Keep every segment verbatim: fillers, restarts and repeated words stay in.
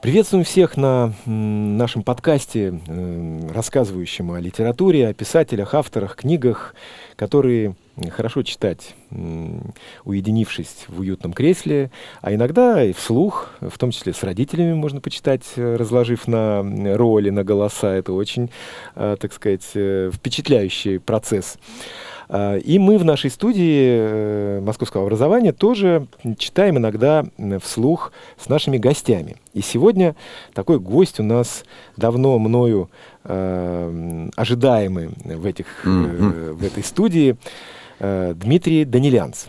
Приветствуем всех на м, нашем подкасте, э, рассказывающем о литературе, о писателях, авторах, книгах, которые хорошо читать, м, уединившись в уютном кресле, а иногда и вслух, в том числе с родителями можно почитать, э, разложив на роли, на голоса. Это очень, э, так сказать, э, впечатляющий процесс. А, И мы в нашей студии э, московского образования тоже читаем иногда м, вслух с нашими гостями. И сегодня такой гость у нас давно мною э, м, ожидаемый в, этих, э, Мгм. в этой студии э, Дмитрий Данилянц.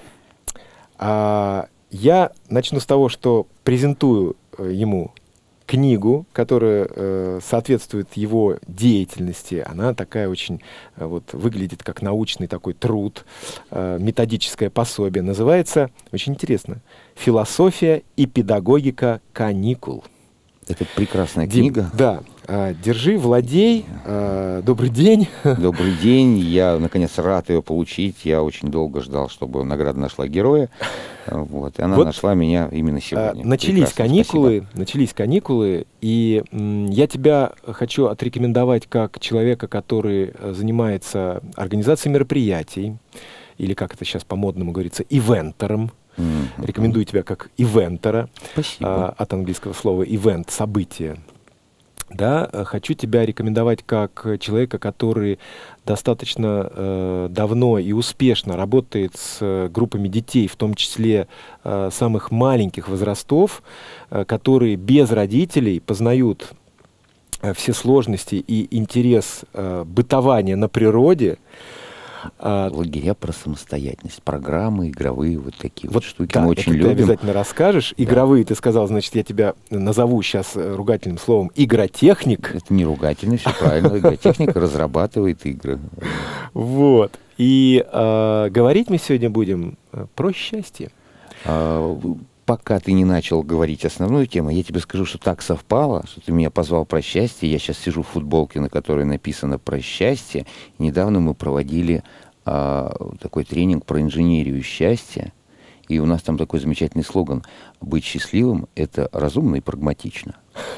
А я начну с того, что презентую э, ему книгу, которая э, соответствует его деятельности. Она такая очень, э, вот, выглядит как научный такой труд, э, методическое пособие. Называется, очень интересно, «Философия и педагогика каникул». Это прекрасная Дим, книга. да, э, держи, владей. Э, добрый день. Добрый день. Я, наконец, рад ее получить. Я очень долго ждал, чтобы награда нашла героя. Вот. И она Вот, нашла меня именно э, сегодня. начались Прекрасно. каникулы, Спасибо. начались каникулы, и м, я тебя хочу отрекомендовать как человека, который э, занимается организацией мероприятий, или как это сейчас по-модному говорится, ивентером. Мгм. Рекомендую тебя как ивентера, Спасибо. а, от английского слова ивент, событие. Да, э, хочу тебя рекомендовать как э, человека, который достаточно э, давно и успешно работает с э, группами детей, в том числе э, самых маленьких возрастов, э, которые без родителей познают э, все сложности и интерес э, бытования на природе. А, Лагеря про самостоятельность, программы игровые, вот такие вот, Вот штуки да, мы это очень ты любим. обязательно расскажешь. Да. Игровые, ты сказал, значит, я тебя назову сейчас ругательным словом игротехник. Это не ругательно, все правильно. Игротехника разрабатывает игры. Вот. И э, говорить мы сегодня будем э, про счастье. А, Пока ты не начал говорить основную тему, я тебе скажу, что так совпало, что ты меня позвал про счастье. Я сейчас сижу в футболке, на которой написано про счастье. И недавно мы проводили а, такой тренинг про инженерию счастья. И у нас там такой замечательный слоган: «Быть счастливым – это разумно и прагматично».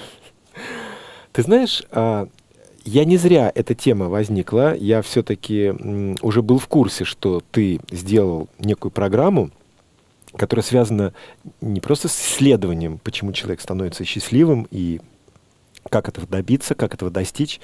Ты знаешь, а, я не зря эта тема возникла. Я все-таки м, уже был в курсе, что ты сделал некую программу, которая связана не просто с исследованием, почему человек становится счастливым и как этого добиться, как этого достичь,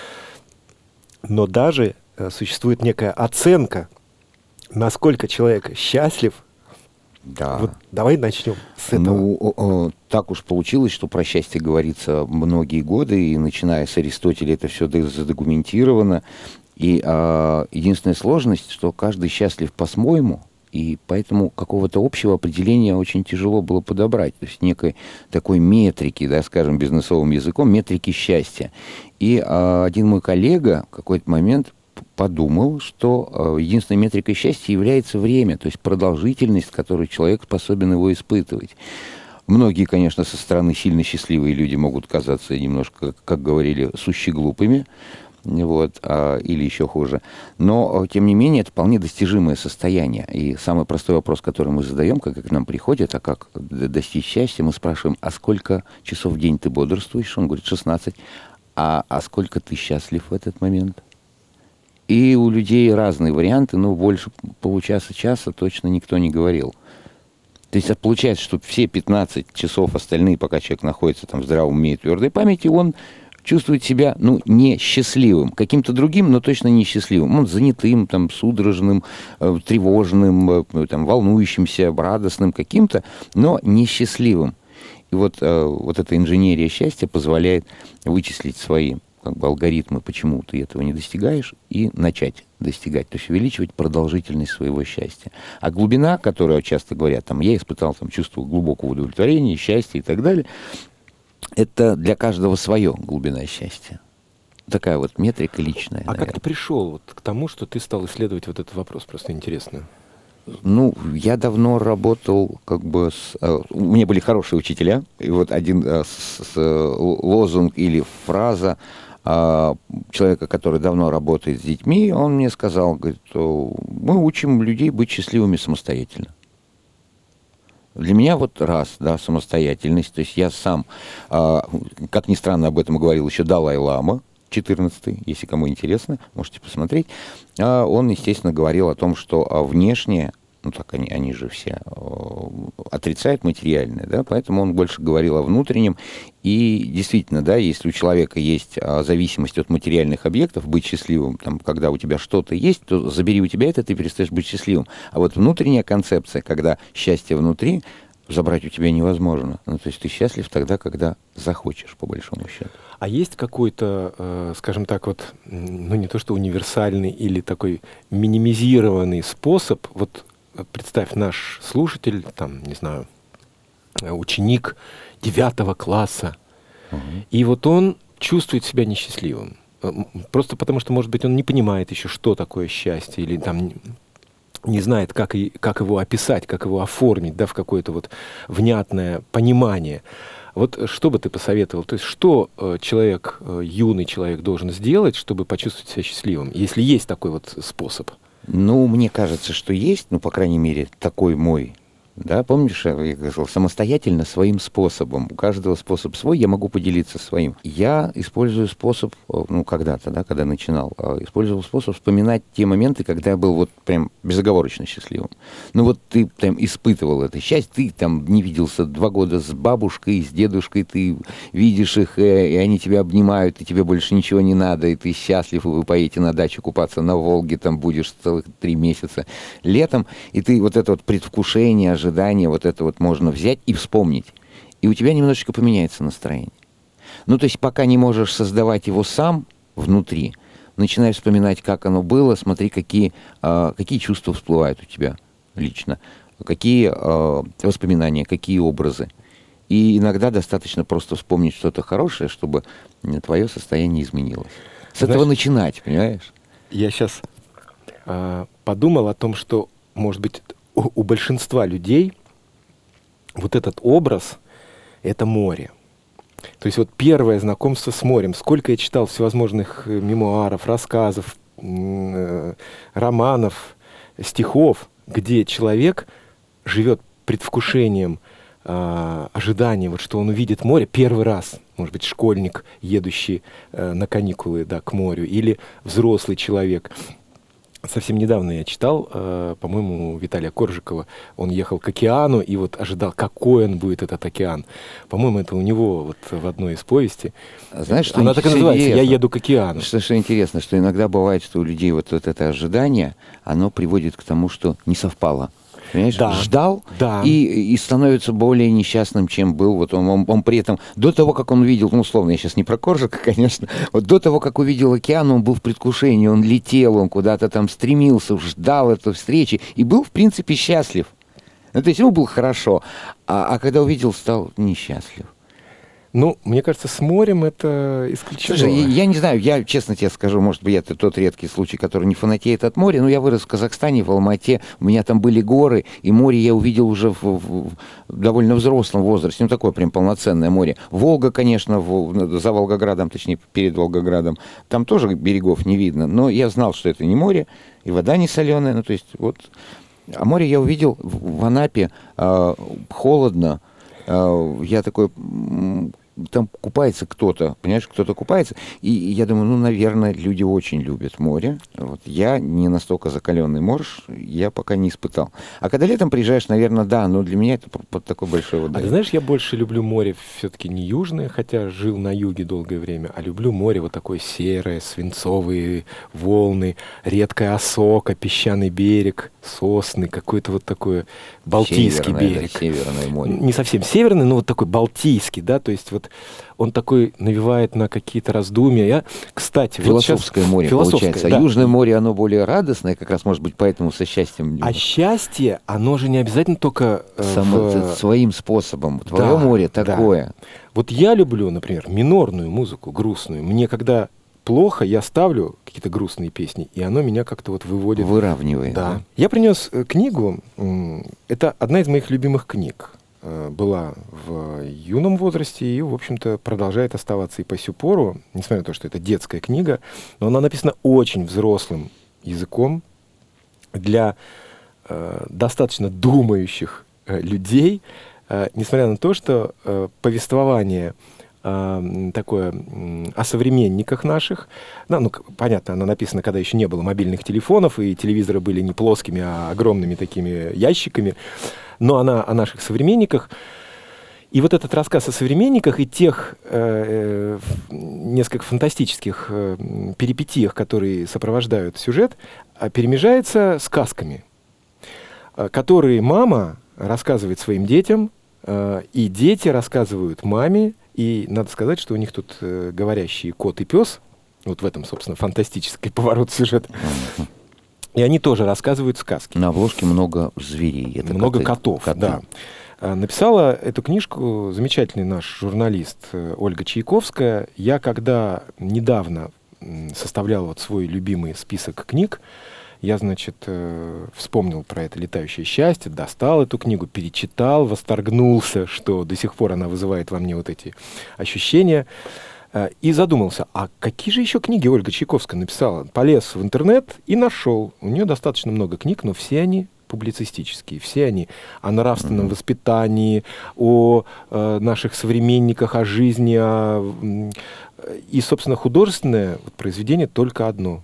но даже э, существует некая оценка, насколько человек счастлив. Да. Вот давай начнем с этого. Ну, о- о, так уж получилось, что про счастье говорится многие годы, и начиная с Аристотеля это все задокументировано. И а, единственная сложность, что каждый счастлив по-своему, и поэтому какого-то общего определения очень тяжело было подобрать. То есть некой такой метрики, да, скажем, бизнесовым языком, метрики счастья. И а, один мой коллега в какой-то момент подумал, что а, единственной метрикой счастья является время, то есть продолжительность, которую человек способен его испытывать. Многие, конечно, со стороны сильно счастливые люди могут казаться немножко, как, как говорили, сущеглупыми. Вот, а, или еще хуже. Но, тем не менее, это вполне достижимое состояние. И самый простой вопрос, который мы задаем, как к нам приходит, а как достичь счастья, мы спрашиваем: а сколько часов в день ты бодрствуешь? Он говорит: шестнадцать. А, а сколько ты счастлив в этот момент? И у людей разные варианты, но больше получаса-часа точно никто не говорил. То есть получается, что все пятнадцать часов остальные, пока человек находится там в здравом уме и твердой памяти, он чувствует себя, ну, не счастливым, каким-то другим, но точно не счастливым. Он занятым, там, судорожным, э, тревожным, э, там, волнующимся, радостным каким-то, но не счастливым. И вот, э, вот эта инженерия счастья позволяет вычислить свои, как бы, алгоритмы, почему ты этого не достигаешь, и начать достигать, то есть увеличивать продолжительность своего счастья. А глубина, которую часто говорят, там, я испытал там, чувство глубокого удовлетворения, счастья и так далее, это для каждого свое глубина счастья. Такая вот метрика личная. А наверное. как ты пришел вот к тому, что ты стал исследовать вот этот вопрос? Просто интересно. Ну, я давно работал как бы с... э, У меня были хорошие учителя, и вот один э, с, с, э, лозунг или фраза э, человека, который давно работает с детьми, он мне сказал, говорит: мы учим людей быть счастливыми самостоятельно. Для меня вот раз, да, самостоятельность. То есть я сам, э, как ни странно, об этом говорил еще Далай-лама, четырнадцатый, если кому интересно, можете посмотреть. А он, естественно, говорил о том, что внешне, ну так они, они же все э, отрицают материальное, да, поэтому он больше говорил о внутреннем. И действительно, да, если у человека есть а, зависимость от материальных объектов, быть счастливым, там, когда у тебя что-то есть, то забери у тебя это, ты перестаешь быть счастливым. А вот внутренняя концепция, когда счастье внутри, забрать у тебя невозможно. Ну, то есть ты счастлив тогда, когда захочешь, по большому счету. А есть какой-то, э, скажем так, вот, ну не то что универсальный или такой минимизированный способ, вот представь, наш слушатель, там, не знаю, ученик девятого класса, угу. и вот он чувствует себя несчастливым. Просто потому что, может быть, он не понимает еще, что такое счастье, или там не знает, как, и, как его описать, как его оформить, да, в какое-то вот внятное понимание. Вот что бы ты посоветовал? То есть что э, человек, э, юный человек должен сделать, чтобы почувствовать себя счастливым, если есть такой вот способ? Ну, мне кажется, что есть, ну, по крайней мере, такой мой. Да, помнишь, я говорил, самостоятельно, своим способом. У каждого способ свой, я могу поделиться своим. Я использую способ, ну, когда-то, да, когда начинал, использовал способ вспоминать те моменты, когда я был вот прям безоговорочно счастливым. Ну, вот ты там испытывал это счастье, ты там не виделся два года с бабушкой, с дедушкой, ты видишь их, и они тебя обнимают, и тебе больше ничего не надо, и ты счастлив, и вы поедете на дачу купаться на Волге, там будешь целых три месяца летом, и ты вот это вот предвкушение, ожидание, вот это вот можно взять и вспомнить. И у тебя немножечко поменяется настроение. Ну, то есть пока не можешь создавать его сам внутри, начинай вспоминать, как оно было, смотри, какие, э, какие чувства всплывают у тебя лично, какие э, воспоминания, какие образы. И иногда достаточно просто вспомнить что-то хорошее, чтобы твое состояние изменилось. С Знаешь, этого начинать, понимаешь? Я сейчас э, подумал о том, что, может быть, У, у большинства людей вот этот образ — это море. То есть вот первое знакомство с морем. Сколько я читал всевозможных мемуаров, рассказов, э, романов, стихов, где человек живет предвкушением, э, ожиданием, вот, что он увидит море первый раз. Может быть, школьник, едущий э, на каникулы, да, к морю, или взрослый человек. Совсем недавно я читал, э, по-моему, Виталия Коржикова, он ехал к океану и вот ожидал, какой он будет, этот океан. По-моему, это у него вот в одной из повестей. Знаешь, что она так и называется «Я еду к океану». Что, что интересно, что иногда бывает, что у людей вот, вот это ожидание, оно приводит к тому, что не совпало. Понимаешь? Да, ждал да. И, и становится более несчастным, чем был. Вот он, он, он при этом, до того, как он увидел, ну, условно, я сейчас не про Коржика, конечно, вот до того, как увидел океан, он был в предвкушении, он летел, он куда-то там стремился, ждал этой встречи и был, в принципе, счастлив. Ну, то есть ему было хорошо, а, а когда увидел, стал несчастлив. Ну, мне кажется, с морем это исключено. Слушай, я, я не знаю, я честно тебе скажу, может быть, это тот редкий случай, который не фанатеет от моря, но я вырос в Казахстане, в Алмате, у меня там были горы, и море я увидел уже в, в, в довольно взрослом возрасте, ну, такое прям полноценное море. Волга, конечно, в, за Волгоградом, точнее, перед Волгоградом, там тоже берегов не видно, но я знал, что это не море, и вода не соленая, ну, то есть вот... А море я увидел в, в Анапе, э, холодно, э, я такой... Там купается кто-то, понимаешь, кто-то купается, и, и я думаю, ну, наверное, люди очень любят море. Вот я не настолько закаленный морж, я пока не испытал. А когда летом приезжаешь, наверное, да, но для меня это под такой большой водой. А ты знаешь, я больше люблю море все-таки не южное, хотя жил на юге долгое время, а люблю море вот такое серое, свинцовые волны, редкая осока, песчаный берег, сосны, какой-то вот такой балтийский северное, берег. Да, северное море. Не совсем северный, но вот такой балтийский, да, то есть вот он такой навевает на какие-то раздумья. Я, кстати, философское вот сейчас... море философское, получается. Да. А Южное море, оно более радостное, как раз, может быть, поэтому со счастьем. А счастье, оно же не обязательно только э, Само, в... своим способом. Твое да, море такое. Да. Вот я люблю, например, минорную музыку, грустную. Мне когда плохо, я ставлю какие-то грустные песни, и оно меня как-то вот выводит. Выравнивает. Да. Да. Я принес книгу. Это одна из моих любимых книг. Была в юном возрасте и, в общем-то, продолжает оставаться и по сю пору, несмотря на то, что это детская книга, но она написана очень взрослым языком для э, достаточно думающих э, людей, э, несмотря на то, что э, повествование э, такое э, о современниках наших, ну, ну, понятно, оно написано, когда еще не было мобильных телефонов, и телевизоры были не плоскими, а огромными такими ящиками, но она о наших современниках. И вот этот рассказ о современниках и тех э, э, несколько фантастических э, перипетиях, которые сопровождают сюжет, э, перемежается сказками, э, которые мама рассказывает своим детям, э, и дети рассказывают маме. И надо сказать, что у них тут э, говорящие кот и пес, вот в этом, собственно, фантастический поворот сюжета. И они тоже рассказывают сказки. На обложке много зверей. Это много коты, котов, коты. Да. Написала эту книжку замечательный наш журналист Ольга Чайковская. Я когда недавно составлял вот свой любимый список книг, я, значит, вспомнил про это «Летающее счастье», достал эту книгу, перечитал, восторгнулся, что до сих пор она вызывает во мне вот эти ощущения, и задумался, а какие же еще книги Ольга Чайковская написала? Полез в интернет и нашел. У нее достаточно много книг, но все они публицистические. Все они о нравственном mm-hmm. воспитании, о э, наших современниках, о жизни. О, э, и, собственно, художественное произведение только одно.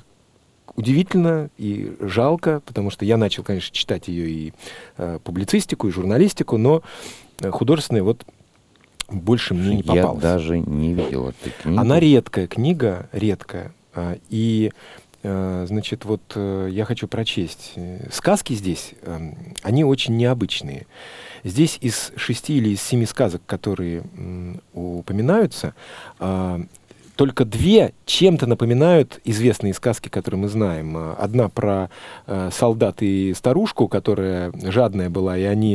Удивительно и жалко, потому что я начал, конечно, читать ее и э, публицистику, и журналистику, но художественное вот больше мне не попалось. Я даже не видел этой книги. Она редкая книга, редкая. Э, и Значит, вот я хочу прочесть. Сказки здесь, они очень необычные. Здесь из шести или из семи сказок, которые упоминаются, только две чем-то напоминают известные сказки, которые мы знаем. Одна про солдат и старушку, которая жадная была, и они,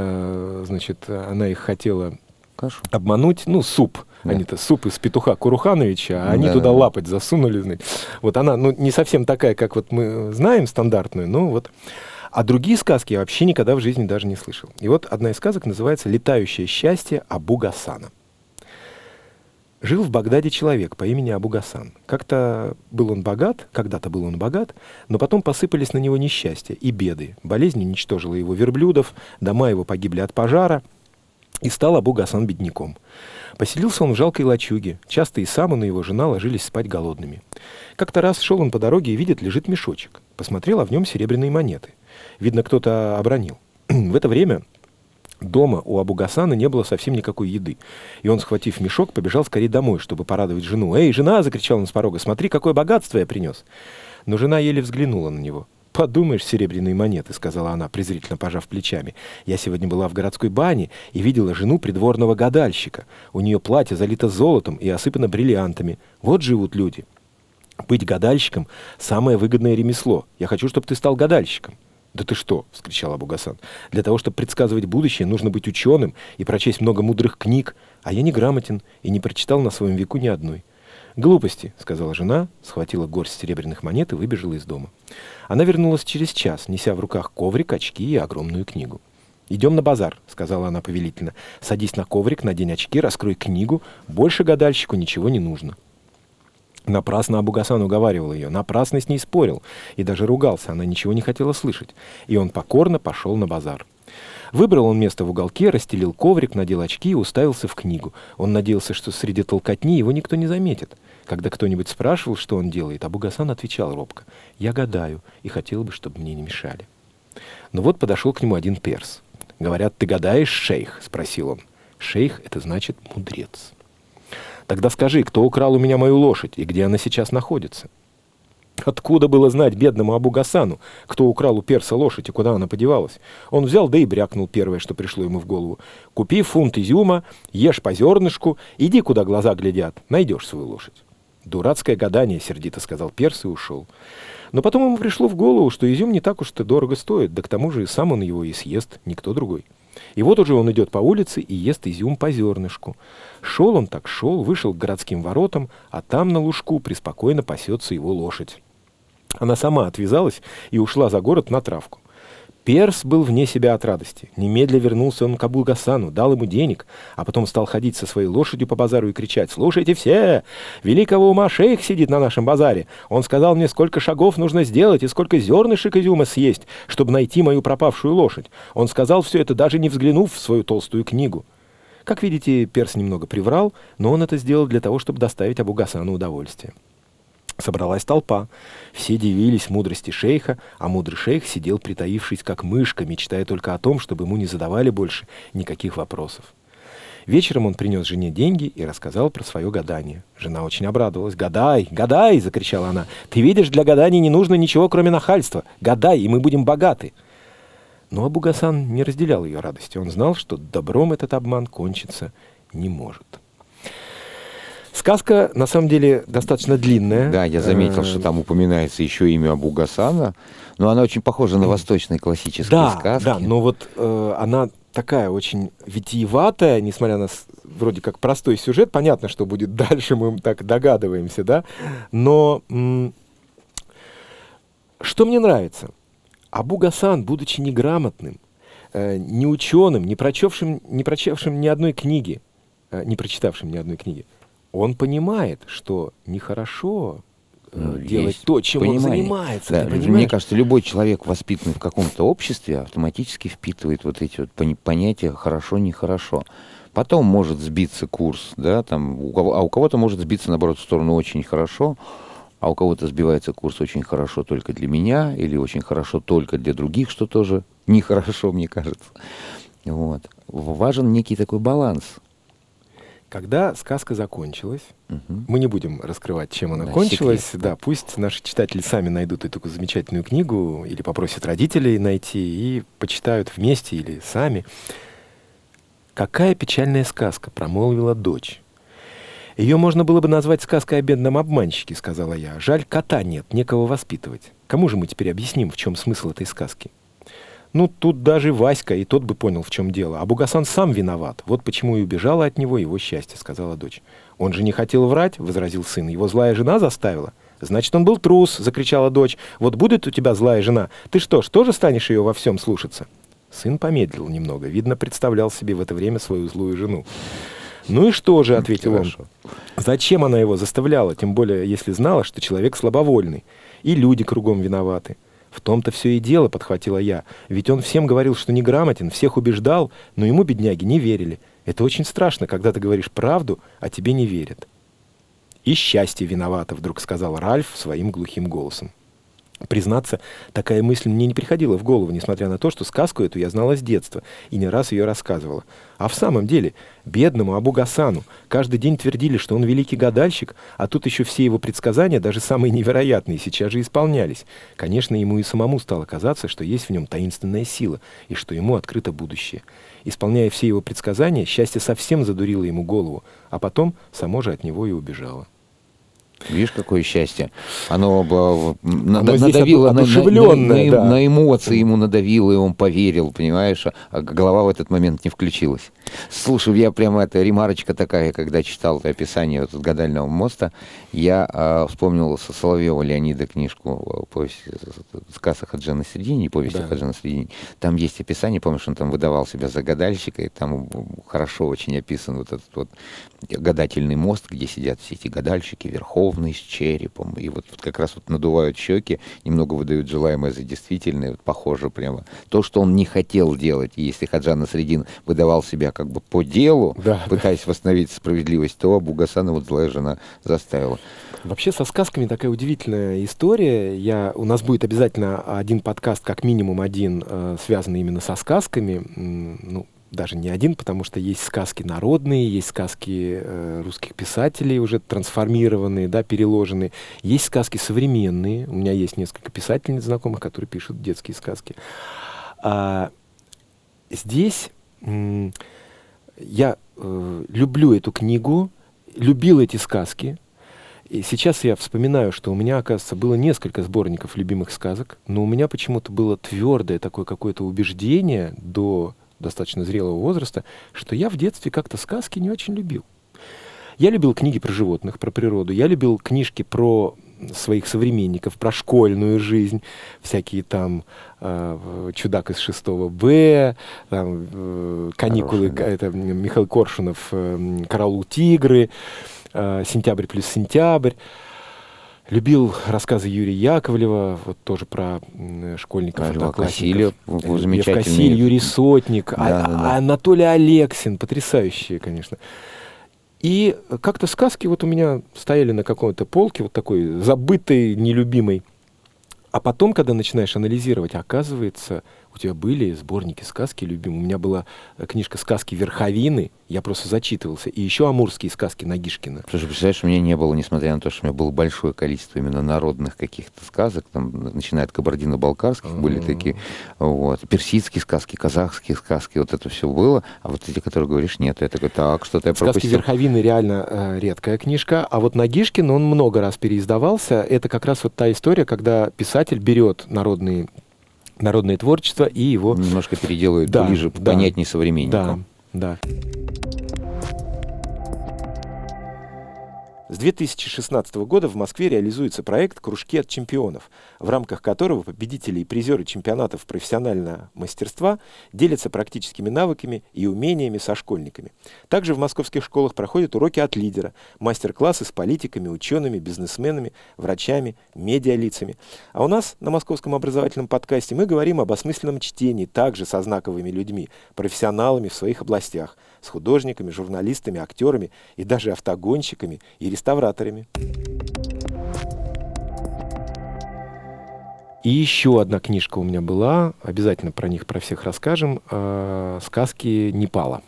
значит, она их хотела Кашу. обмануть. Ну, суп. Да. Они-то суп из петуха Курухановича, а они да, туда да. лапоть засунули. Знаете. Вот она, ну, не совсем такая, как вот мы знаем, стандартную, но вот. А другие сказки я вообще никогда в жизни даже не слышал. И вот одна из сказок называется «Летающее счастье» Абу Гасана. Жил в Багдаде человек по имени Абу Гасан. Как-то был он богат, когда-то был он богат, но потом посыпались на него несчастья и беды. Болезнь уничтожила его верблюдов, дома его погибли от пожара, и стал Абу Гасан бедняком. Поселился он в жалкой лачуге. Часто и сам он, и его жена ложились спать голодными. Как-то раз шел он по дороге и видит, лежит мешочек. Посмотрел, а в нем серебряные монеты. Видно, кто-то обронил. В это время дома у Абу Гасана не было совсем никакой еды. И он, схватив мешок, побежал скорее домой, чтобы порадовать жену. «Эй, жена!» — закричал он с порога. «Смотри, какое богатство я принес!» Но жена еле взглянула на него. «Подумаешь, серебряные монеты», — сказала она, презрительно пожав плечами. «Я сегодня была в городской бане и видела жену придворного гадальщика. У нее платье залито золотом и осыпано бриллиантами. Вот живут люди. Быть гадальщиком — самое выгодное ремесло. Я хочу, чтобы ты стал гадальщиком». «Да ты что?» — вскричал Абу Гасан. «Для того, чтобы предсказывать будущее, нужно быть ученым и прочесть много мудрых книг, а я не грамотен и не прочитал на своем веку ни одной». «Глупости», — сказала жена, схватила горсть серебряных монет и выбежала из дома. Она вернулась через час, неся в руках коврик, очки и огромную книгу. «Идем на базар», — сказала она повелительно. «Садись на коврик, надень очки, раскрой книгу. Больше гадальщику ничего не нужно». Напрасно Абу Гасан уговаривал ее, напрасно с ней спорил и даже ругался, она ничего не хотела слышать. И он покорно пошел на базар. Выбрал он место в уголке, расстелил коврик, надел очки и уставился в книгу. Он надеялся, что среди толкотни его никто не заметит. Когда кто-нибудь спрашивал, что он делает, Абу Гасан отвечал робко: «Я гадаю и хотел бы, чтобы мне не мешали». Но вот подошел к нему один перс. «Говорят, ты гадаешь, шейх?» — спросил он. «Шейх — это значит мудрец». «Тогда скажи, кто украл у меня мою лошадь и где она сейчас находится?» Откуда было знать бедному Абу Гасану, кто украл у перса лошадь и куда она подевалась? Он взял, да и брякнул первое, что пришло ему в голову. «Купи фунт изюма, ешь по зернышку, иди, куда глаза глядят, найдешь свою лошадь». «Дурацкое гадание», — сердито сказал перс и ушел. Но потом ему пришло в голову, что изюм не так уж-то дорого стоит, да к тому же и сам он его и съест, никто другой. И вот уже он идет по улице и ест изюм по зернышку. Шел он так шел, вышел к городским воротам, а там на лужку преспокойно пасется его лошадь. Она сама отвязалась и ушла за город на травку. Перс был вне себя от радости. Немедля вернулся он к Абу Гасану, дал ему денег, а потом стал ходить со своей лошадью по базару и кричать: «Слушайте все! Великого ума шейх сидит на нашем базаре. Он сказал мне, сколько шагов нужно сделать и сколько зернышек изюма съесть, чтобы найти мою пропавшую лошадь. Он сказал все это, даже не взглянув в свою толстую книгу». Как видите, Перс немного приврал, но он это сделал для того, чтобы доставить Абу Гасану удовольствие. Собралась толпа. Все дивились мудрости шейха, а мудрый шейх сидел, притаившись, как мышка, мечтая только о том, чтобы ему не задавали больше никаких вопросов. Вечером он принес жене деньги и рассказал про свое гадание. Жена очень обрадовалась. «Гадай, гадай!» — закричала она. «Ты видишь, для гадания не нужно ничего, кроме нахальства. Гадай, и мы будем богаты!» Но Абу Гасан не разделял ее радости. Он знал, что добром этот обман кончиться не может. Сказка, на самом деле, достаточно длинная. Да, я заметил, что там упоминается еще имя Абу Гасана, но она очень похожа на восточные классические да, сказки. Да, но вот э, она такая очень витиеватая, несмотря на вроде как простой сюжет. Понятно, что будет дальше, мы так догадываемся, да. Но м- что мне нравится? Абу Гасан, будучи неграмотным, э, не ученым, не прочевшим, не прочевшим ни одной книги, э, не прочитавшим ни одной книги, он понимает, что нехорошо э, ну, делать то, чем понимание. Он занимается. Да, мне кажется, любой человек, воспитанный в каком-то обществе, автоматически впитывает вот эти вот понятия «хорошо-нехорошо». Потом может сбиться курс, да, там, у кого, а у кого-то может сбиться, наоборот, в сторону «очень хорошо», а у кого-то сбивается курс «очень хорошо только для меня» или «очень хорошо только для других», что тоже нехорошо, мне кажется. Вот. Важен некий такой баланс. Когда сказка закончилась, угу. мы не будем раскрывать, чем она да, кончилась. Секрет. Да, пусть наши читатели сами найдут эту замечательную книгу или попросят родителей найти и почитают вместе или сами. «Какая печальная сказка», — промолвила дочь. «Ее можно было бы назвать сказкой о бедном обманщике», — сказала я. «Жаль, кота нет, некого воспитывать. Кому же мы теперь объясним, в чем смысл этой сказки?» Ну, тут даже Васька, и тот бы понял, в чем дело. Абу Гасан сам виноват. Вот почему и убежала от него его счастье, сказала дочь. «Он же не хотел врать», — возразил сын. «Его злая жена заставила». «Значит, он был трус», — закричала дочь. «Вот будет у тебя злая жена. Ты что ж, тоже станешь ее во всем слушаться?» Сын помедлил немного. Видно, представлял себе в это время свою злую жену. «Ну и что же», — ответил он. «Зачем она его заставляла, тем более, если знала, что человек слабовольный, и люди кругом виноваты?» «В том-то все и дело», — подхватила я. «Ведь он всем говорил, что неграмотен, всех убеждал, но ему, бедняги, не верили. Это очень страшно, когда ты говоришь правду, а тебе не верят». «И счастье виновато», — вдруг сказал Ральф своим глухим голосом. Признаться, такая мысль мне не приходила в голову, несмотря на то, что сказку эту я знала с детства и не раз ее рассказывала. А в самом деле, бедному Абу Гасану каждый день твердили, что он великий гадальщик, а тут еще все его предсказания, даже самые невероятные, сейчас же исполнялись. Конечно, ему и самому стало казаться, что есть в нем таинственная сила, и что ему открыто будущее. Исполняя все его предсказания, счастье совсем задурило ему голову, а потом само же от него и убежало. Видишь, какое счастье. Оно, Оно надавило на, на, на, да. на эмоции, ему надавило, и он поверил, понимаешь, а голова в этот момент не включилась. Слушай, я прямо, это ремарочка такая, когда читал это описание вот, гадального моста, я а, вспомнил со Соловьева Леонида книжку повесть, «Сказ о Хадже Насреддине», повесть да. о Хадже Насреддине. Там есть описание, помнишь, он там выдавал себя за гадальщика, и там хорошо очень описан вот этот вот гадательный мост, где сидят все эти гадальщики, верховные, с черепом, и вот, вот как раз вот надувают щеки, немного выдают желаемое за действительное, вот похоже прямо. То, что он не хотел делать, и если Хаджа Насреддин выдавал себя как бы по делу, да, пытаясь да. восстановить справедливость, то Абу Гасана вот злая жена заставила. Вообще со сказками такая удивительная история. Я, у нас будет обязательно один подкаст, как минимум один, э, связанный именно со сказками. Ну, даже не один, потому что есть сказки народные, есть сказки э, русских писателей, уже трансформированные, да, переложенные. Есть сказки современные. У меня есть несколько писательниц знакомых, которые пишут детские сказки. А здесь м- я э, люблю эту книгу, любил эти сказки. И сейчас я вспоминаю, что у меня, оказывается, было несколько сборников любимых сказок, но у меня почему-то было твердое такое какое-то убеждение до достаточно зрелого возраста, что я в детстве как-то сказки не очень любил. Я любил книги про животных, про природу, я любил книжки про своих современников, про школьную жизнь, всякие там э, «Чудак из шестого Б», там, э, «Каникулы», Хороший, да. это Михаил Коршунов, э, «Караул тигры», э, «Сентябрь плюс сентябрь». Любил рассказы Юрия Яковлева, вот тоже про м, школьников, А Льва одноклассников. Кассиля, Лев замечательный. Кассиль, Юрий Сотник, Да, а, да, да. а Анатолий Алексин, потрясающие, конечно. И как-то сказки вот у меня стояли на какой-то полке, вот такой забытой, нелюбимой. А потом, когда начинаешь анализировать, оказывается, у тебя были сборники сказки любимые. У меня была книжка «Сказки Верховины», я просто зачитывался. И еще «Амурские сказки» Нагишкина. Слушай, представляешь, у меня не было, несмотря на то, что у меня было большое количество именно народных каких-то сказок, там, начиная от кабардино-балкарских, А-а-а. были такие, вот, персидские сказки, казахские сказки, вот это все было, а вот эти, которые говоришь, нет, я такой, так, что-то я «Сказки пропустил. Верховины» реально э, редкая книжка, а вот Нагишкин, он много раз переиздавался. Это как раз вот та история, когда писатель берет народные, народное творчество и его... Немножко переделывают Да, ближе, да, понятнее современникам. Да, да. С две тысячи шестнадцатого года в Москве реализуется проект «Кружки от чемпионов», в рамках которого победители и призеры чемпионатов профессионального мастерства делятся практическими навыками и умениями со школьниками. Также в московских школах проходят уроки от лидера, мастер-классы с политиками, учеными, бизнесменами, врачами, медиалицами. А у нас на Московском образовательном подкасте мы говорим об осмысленном чтении также со знаковыми людьми, профессионалами в своих областях, с художниками, журналистами, актерами и даже автогонщиками и реставраторами. И еще одна книжка у меня была, обязательно про них, про всех расскажем, э, «Сказки Непала».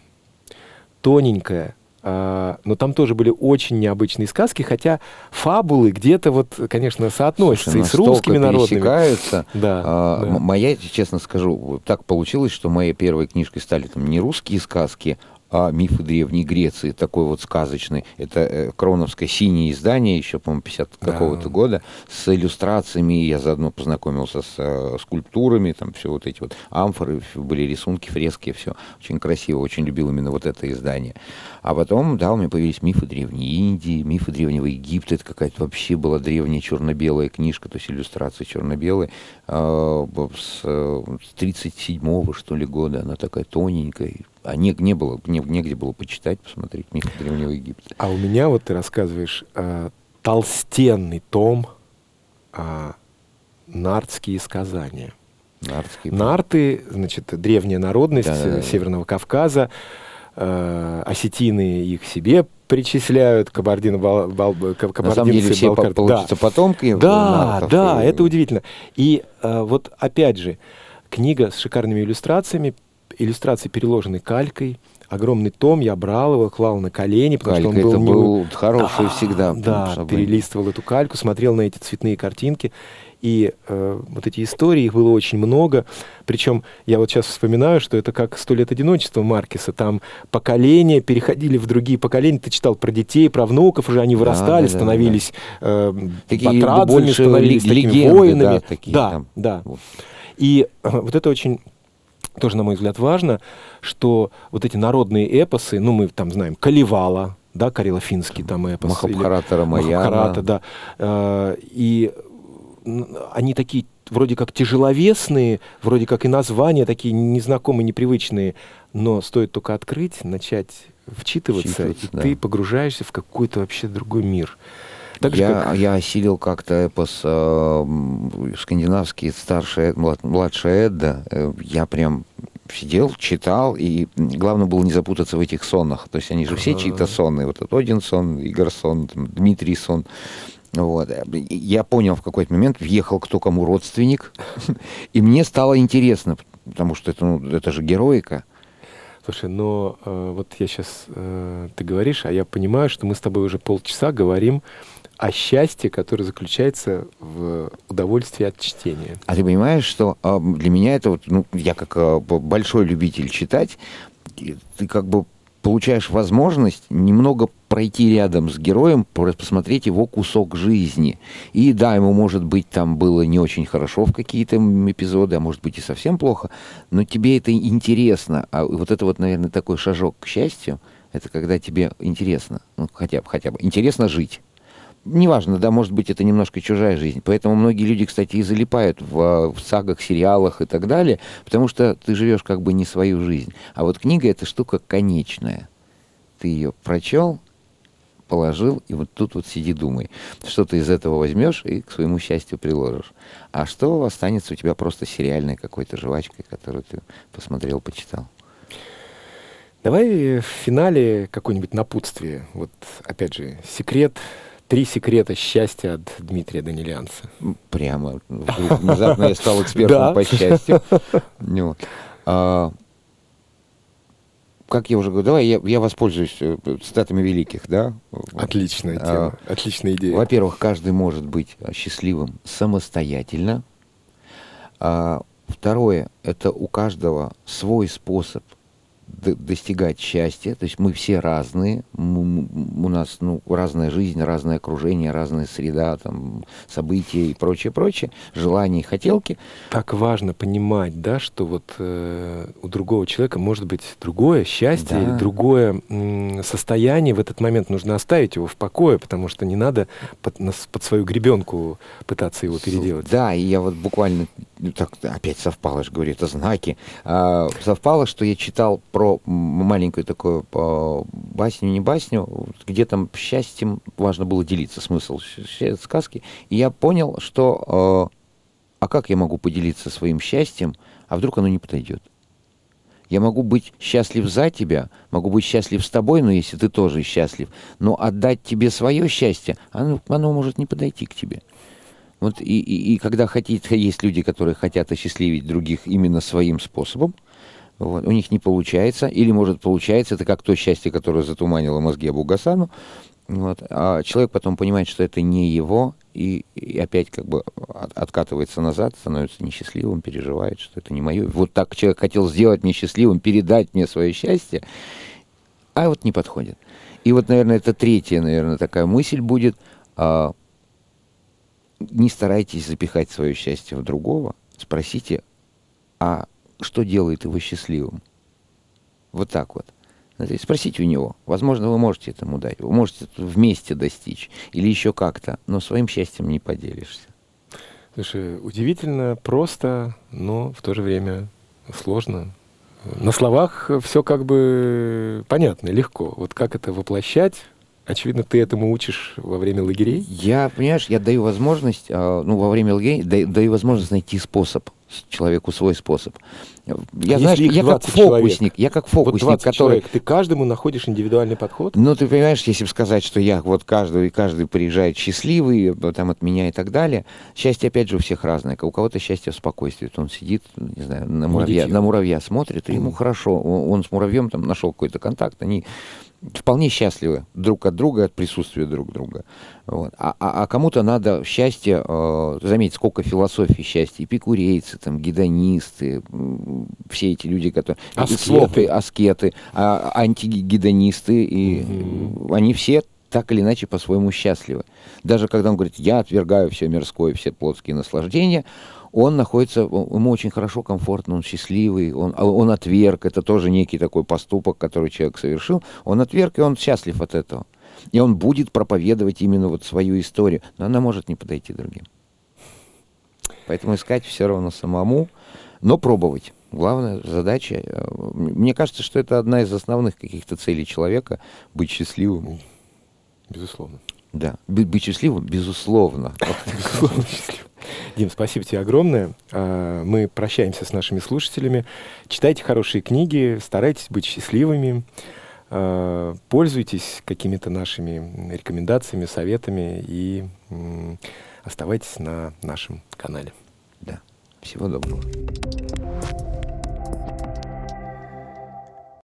Тоненькая, э, но там тоже были очень необычные сказки, хотя фабулы где-то вот, конечно, соотносятся. Слушай, и с русскими народными. пересекаются. Да, А, да. м- Моя, честно скажу, так получилось, что моей первой книжкой стали там не русские сказки, а мифы Древней Греции, такой вот сказочный. Это э, кроновское синее издание, еще, по-моему, пятидесятого Да. какого-то года, с иллюстрациями. Я заодно познакомился с э, скульптурами, там все вот эти вот амфоры, были рисунки, фрески, все очень красиво, очень любил именно вот это издание. А потом, да, у меня появились мифы Древней Индии, мифы Древнего Египта. Это какая-то вообще была древняя черно-белая книжка, то есть иллюстрации черно-белые, э, с, э, с тридцать седьмого, что ли, года. Она такая тоненькая. А не, не было, не, негде было почитать, посмотреть мифы Древнего Египта. А у меня, вот ты рассказываешь, э, толстенный том э, «Нартские сказания». Нартские. Нарты, значит, древняя народность Да-да-да. э, Северного Кавказа. Э, осетины их себе причисляют, кабардино-бал, бал, кабардинцы, На самом деле все балкар- по- получатся потомки. Да, нартов, да, и- это удивительно. И э, вот опять же, книга с шикарными иллюстрациями, иллюстрации переложены калькой, огромный том, я брал его, клал на колени, потому Калька, что он был... это не- был хороший Да, всегда. Да, чтобы- перелистывал эту кальку, смотрел на эти цветные картинки. И э, вот эти истории, их было очень много. Причем я вот сейчас вспоминаю, что это как «Сто лет одиночества» Маркеса. Там поколения переходили в другие поколения. Ты читал про детей, про внуков, уже они Да, вырастали, да, да, становились э, Такие батрадцами, больше становились ле- такими легенды, воинами. да, такие да, там. да. Вот. И э, вот это очень... тоже, на мой взгляд, важно, что вот эти народные эпосы, ну, мы там знаем Калевала, да, карело-финский там эпос. Махабхарата, или Рамаяна. Махабхарата, да. Э, и н- они такие вроде как тяжеловесные, вроде как и названия такие незнакомые, непривычные, но стоит только открыть, начать вчитываться, Вчитываться, и да. ты погружаешься в какой-то вообще другой мир. Так же, Я, как- я осилил как-то эпос э, м, скандинавский, старшая, млад- младшая Эдда. Э, Я прям сидел, читал, и главное было не запутаться в этих сонах. То есть они же все Ага. чьи-то сонны. Вот этот Один сон, Игорь сон, там, Дмитрий сон. Вот. И я понял в какой-то момент, въехал кто кому родственник, и мне стало интересно, потому что это, ну, это же героика. Слушай, но э, вот я сейчас, э, ты говоришь, а я понимаю, что мы с тобой уже полчаса говорим о счастье, которое заключается в удовольствии от чтения. А ты понимаешь, что а, для меня это вот, ну, я как а, б- большой любитель читать, и ты как бы получаешь возможность немного пройти рядом с героем, просто посмотреть его кусок жизни. И да, ему, может быть, там было не очень хорошо в какие-то м, эпизоды, а может быть и совсем плохо, но тебе это интересно. А вот это вот, наверное, такой шажок к счастью, это когда тебе интересно, ну, хотя бы, хотя бы, интересно жить. неважно, да, может быть, это немножко чужая жизнь. Поэтому многие люди, кстати, и залипают в, в сагах, сериалах и так далее, потому что ты живешь как бы не свою жизнь. А вот книга — это штука конечная. Ты ее прочел, положил, и вот тут вот сиди, думай, что ты из этого возьмешь и к своему счастью приложишь. А что останется у тебя просто сериальной какой-то жвачкой, которую ты посмотрел, почитал. Давай в финале какое-нибудь напутствие. Вот, опять же, секрет, три секрета счастья от Дмитрия Данилянца. Прямо. Внезапно я стал экспертом по счастью. Как я уже говорю, давай я, я воспользуюсь цитатами великих, да? Отличная тема, а, отличная идея. Во-первых, каждый может быть счастливым самостоятельно. А, второе, это у каждого свой способ достигать счастья, то есть мы все разные, мы, у нас ну, разная жизнь, разное окружение, разная среда, там, события и прочее, прочее, желания и хотелки. Так важно понимать, да, что вот э, у другого человека может быть другое счастье, да. Или другое м, состояние. В этот момент нужно оставить его в покое, потому что не надо под, под свою гребенку пытаться его переделать. Да, и я вот буквально, так, опять совпало, же говорю, это знаки, а, совпало, что я читал про маленькую такую а, басню, не басню, где там счастьем важно было делиться, смысл сказки. И я понял, что а, а как я могу поделиться своим счастьем, а вдруг оно не подойдет? Я могу быть счастлив за тебя, могу быть счастлив с тобой, но если ты тоже счастлив, но отдать тебе свое счастье, оно, оно может не подойти к тебе. Вот и, и, и когда хотите, есть люди, которые хотят осчастливить других именно своим способом, вот, у них не получается, или, может, получается, это как то счастье, которое затуманило мозги Абу Гасану, вот, а человек потом понимает, что это не его, и, и опять как бы от, откатывается назад, становится несчастливым, переживает, что это не мое. Вот так человек хотел сделать меня счастливым, передать мне свое счастье, а вот не подходит. И вот, наверное, это третья, наверное, такая мысль будет, а, не старайтесь запихать свое счастье в другого, спросите, а что делает его счастливым? Вот так вот. Спросите у него. Возможно, вы можете этому дать. Вы можете это вместе достичь. Или еще как-то. Но своим счастьем не поделишься. Слушай, удивительно просто, но в то же время сложно. На словах все как бы понятно, легко. Вот как это воплощать? Очевидно, ты этому учишь во время лагерей? Я, понимаешь, я даю возможность, ну, во время лагерей, даю, даю возможность найти способ, человеку свой способ. Я, знаешь, я как фокусник, человек, я как фокусник, вот который... Человек, ты каждому находишь индивидуальный подход? Ну, ты понимаешь, если бы сказать, что я вот каждый, и каждый приезжает счастливый, там, от меня и так далее, счастье, опять же, у всех разное. У кого-то счастье в спокойствии, он сидит, не знаю, на муравья, на муравья смотрит, и ему mm. хорошо, он, он с муравьем там нашел какой-то контакт, они вполне счастливы друг от друга, от присутствия друг друга. Вот. А, а, а кому-то надо счастье, э, заметьте, сколько философий счастья, эпикурейцы, там, гедонисты, все эти люди, которые... Аскеты. Аскеты, а, антигедонисты, и mm-hmm. они все так или иначе по-своему счастливы. Даже когда он говорит, я отвергаю все мирское, все плотские наслаждения, он находится, ему очень хорошо, комфортно, он счастливый, он, он отверг, это тоже некий такой поступок, который человек совершил, он отверг, и он счастлив от этого. И он будет проповедовать именно вот свою историю, но она может не подойти другим. Поэтому искать все равно самому, но пробовать. Главная задача, мне кажется, что это одна из основных каких-то целей человека, быть счастливым. Безусловно. Да, быть счастливым, безусловно. Безусловно счастливым. Дим, спасибо тебе огромное. Мы прощаемся с нашими слушателями. Читайте хорошие книги, старайтесь быть счастливыми, пользуйтесь какими-то нашими рекомендациями, советами и оставайтесь на нашем канале. Да. Всего доброго.